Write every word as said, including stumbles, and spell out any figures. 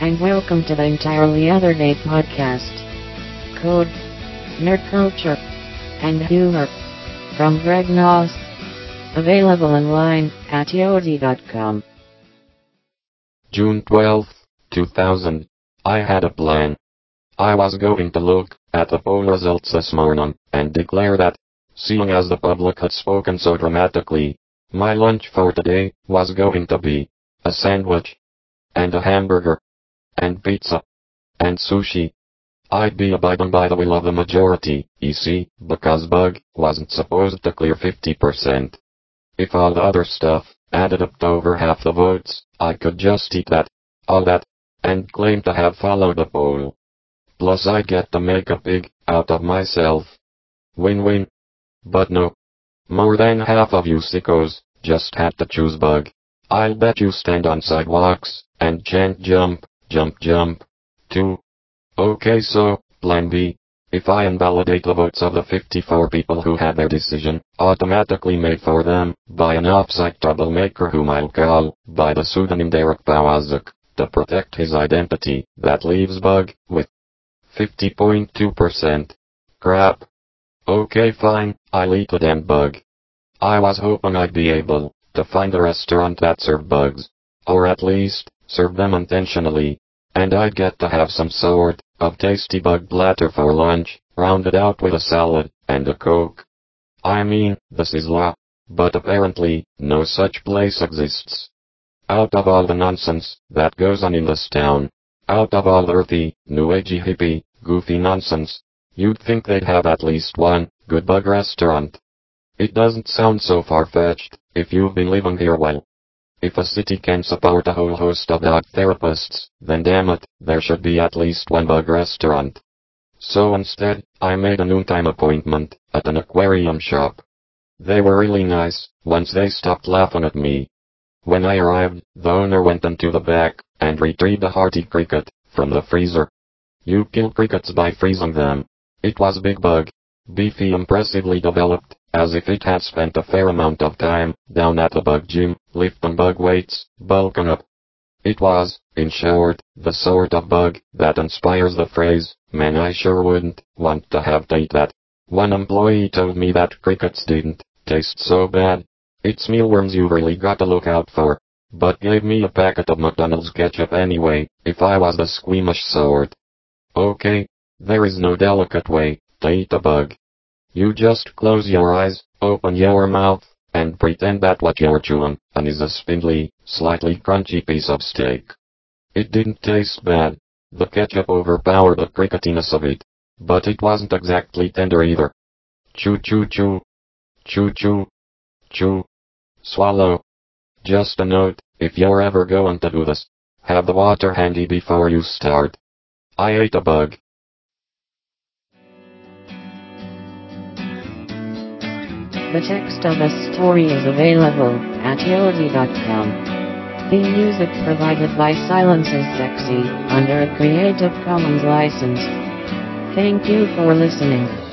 and welcome to the Entirely Other Day podcast. Code, nerd culture, and humor from Greg Noss. Available online at yodi dot com. June twelfth, two thousand. I had a plan. I was going to look at the poll results this morning and declare that, seeing as the public had spoken so dramatically, my lunch for today was going to be a sandwich, and a hamburger, and pizza, and sushi. I'd be abiding by the will of the majority, you see, because Bug wasn't supposed to clear fifty percent. If all the other stuff added up to over half the votes, I could just eat that, all that, and claim to have followed the poll. Plus I'd get to make a pig out of myself. Win-win. But no. More than half of you sickos just had to choose Bug. I'll bet you stand on sidewalks and chant jump, jump, jump, too. Okay, so, plan B. If I invalidate the votes of the fifty-four people who had their decision automatically made for them by an off-site troublemaker whom I'll call by the pseudonym Derek Bawazuk to protect his identity, that leaves Bug with fifty point two percent. Crap. Okay, fine, I'll eat the damn Bug. I was hoping I'd be able to find a restaurant that served bugs, or at least serve them intentionally, and I'd get to have some sort of tasty bug platter for lunch, rounded out with a salad and a Coke. I mean, this is law, but apparently no such place exists. Out of all the nonsense that goes on in this town, out of all earthy, new agey hippie, goofy nonsense, you'd think they'd have at least one good bug restaurant. It doesn't sound so far-fetched if you've been living here well. If a city can support a whole host of dog therapists, then damn it, there should be at least one bug restaurant. So instead, I made a noontime appointment at an aquarium shop. They were really nice once they stopped laughing at me. When I arrived, the owner went into the back and retrieved a hearty cricket from the freezer. You kill crickets by freezing them. It was a big bug, beefy, impressively developed, as if it had spent a fair amount of time down at the bug gym, lifting bug weights, bulking up. It was, in short, the sort of bug that inspires the phrase, "Man, I sure wouldn't want to have to eat that." One employee told me that crickets didn't taste so bad. It's mealworms you really gotta look out for, but gave me a packet of McDonald's ketchup anyway, if I was the squeamish sort. Okay, there is no delicate way to eat a bug. You just close your eyes, open your mouth, and pretend that what you're chewing on is a spindly, slightly crunchy piece of steak. It didn't taste bad. The ketchup overpowered the cricketiness of it, but it wasn't exactly tender either. Chew chew chew. Chew chew. Chew. Swallow. Just a note, if you're ever going to do this, have the water handy before you start. I ate a bug. The text of this story is available at yodi dot com. Theme music provided by Silence is Sexy under a Creative Commons license. Thank you for listening.